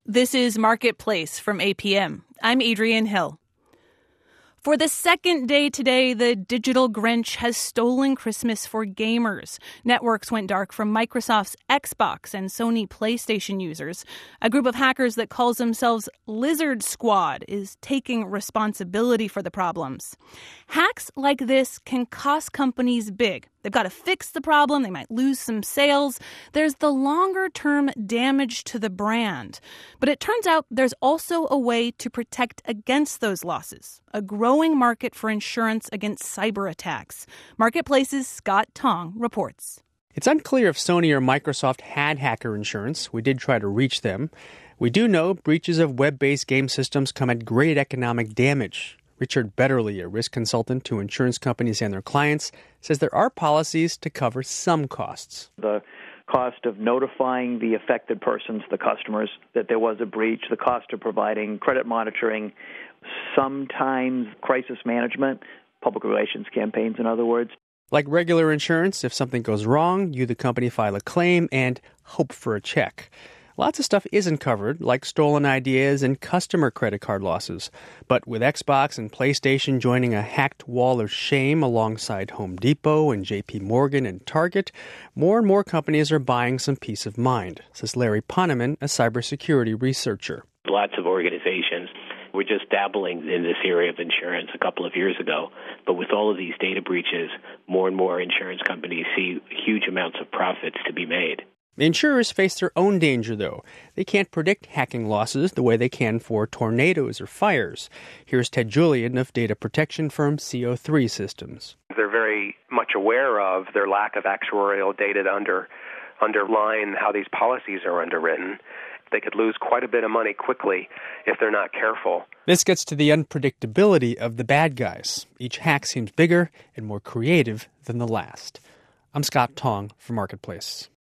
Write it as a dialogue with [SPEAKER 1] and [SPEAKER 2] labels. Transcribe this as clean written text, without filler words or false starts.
[SPEAKER 1] This is Marketplace from APM. I'm Adrienne Hill. For the second day today, the digital Grinch has stolen Christmas for gamers. Networks went dark from Microsoft's Xbox and Sony PlayStation users. A group of hackers that calls themselves Lizard Squad is taking responsibility for the problems. Hacks like this can cost companies big. They've got to fix the problem. They might lose some sales. There's the longer-term damage to the brand. But it turns out there's also a way to protect against those losses. A growing market for insurance against cyber attacks. Marketplace's Scott Tong reports.
[SPEAKER 2] It's unclear if Sony or Microsoft had hacker insurance. We did try to reach them. We do know breaches of web-based game systems come at great economic damage. Richard Betterly, a risk consultant to insurance companies and their clients, says there are policies to cover some costs.
[SPEAKER 3] The cost of notifying the affected persons, the customers, that there was a breach, the cost of providing credit monitoring, sometimes crisis management, public relations campaigns, in other words.
[SPEAKER 2] Like regular insurance, if something goes wrong, you, the company, file a claim and hope for a check. Lots of stuff isn't covered, like stolen ideas and customer credit card losses. But with Xbox and PlayStation joining a hacked wall of shame alongside Home Depot and JP Morgan and Target, more and more companies are buying some peace of mind, says Larry Poneman, a cybersecurity researcher.
[SPEAKER 4] Lots of organizations were just dabbling in this area of insurance a couple of years ago. But with all of these data breaches, more and more insurance companies see huge amounts of profits to be made.
[SPEAKER 2] Insurers face their own danger, though. They can't predict hacking losses the way they can for tornadoes or fires. Here's Ted Julian of data protection firm CO3 Systems.
[SPEAKER 5] They're very much aware of their lack of actuarial data to underline how these policies are underwritten. They could lose quite a bit of money quickly if they're not careful.
[SPEAKER 2] This gets to the unpredictability of the bad guys. Each hack seems bigger and more creative than the last. I'm Scott Tong for Marketplace.